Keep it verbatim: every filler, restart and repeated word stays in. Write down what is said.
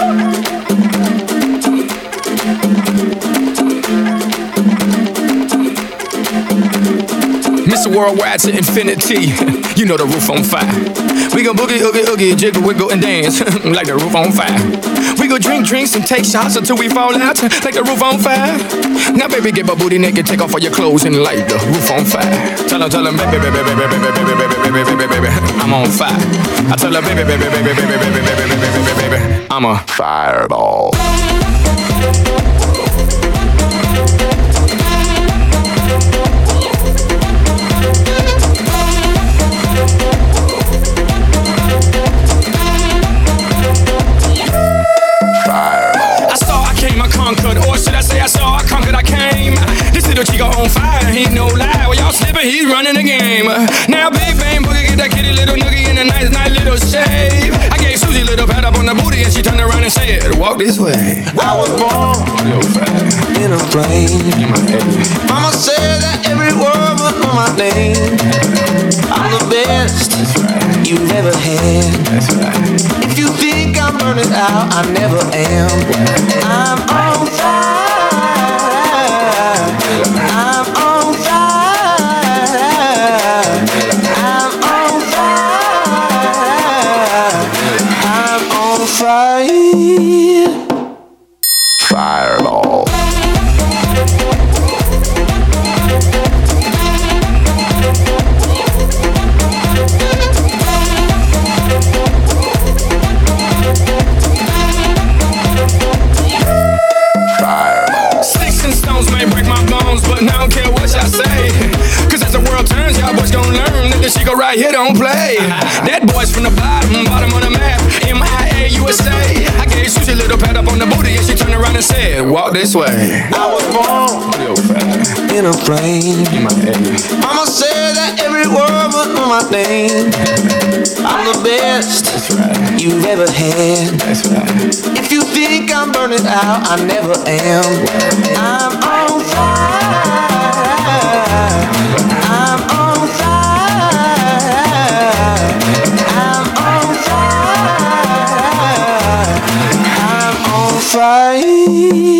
Mister Worldwide to infinity, you know the roof on fire. We go boogie, oogie, oogie, jiggle, wiggle, and dance like the roof on fire. We go drink drinks and take shots until we fall out like the roof on fire. Now baby, get my booty naked, take off all your clothes and light the roof on fire. Tell her, tell her, baby, baby, baby, baby, baby, baby, baby, baby, baby, baby, I'm on fire. I tell her, baby, baby, baby, baby, baby, baby, baby, baby, baby, baby, I'm a fireball. Or should I say I saw, I conquered, I came. This little chico on fire, he ain't no lie. Well, y'all slipping, he's running the game. Now big bang boogie, get that kitty little noogie in a nice, nice little shave. I gave Susie a little pat up on the booty and she turned around and said, walk this way. I was born in a plane. Mama said that every word was on my name. I'm the best right. you've ever had. That's right. If you think I'm burning out, I never am. I'm on fire. I'm on fire. I'm on fire. I'm on fire. Fireball. But I don't care what y'all say, cause as the world turns, y'all boys gon' learn that the Chico right here don't play. That boy's from the bottom, bottom of the map, M I A U S A. I gave Susie a little pat up on the booty and she turned around and said, walk this way. I was born in a plane. Mama said that every word was on my name. I'm the best right. you've ever had. That's right. If you think I'm burning out, I never am. I'm on fire. I'm on fire. I'm on fire. I'm on fire.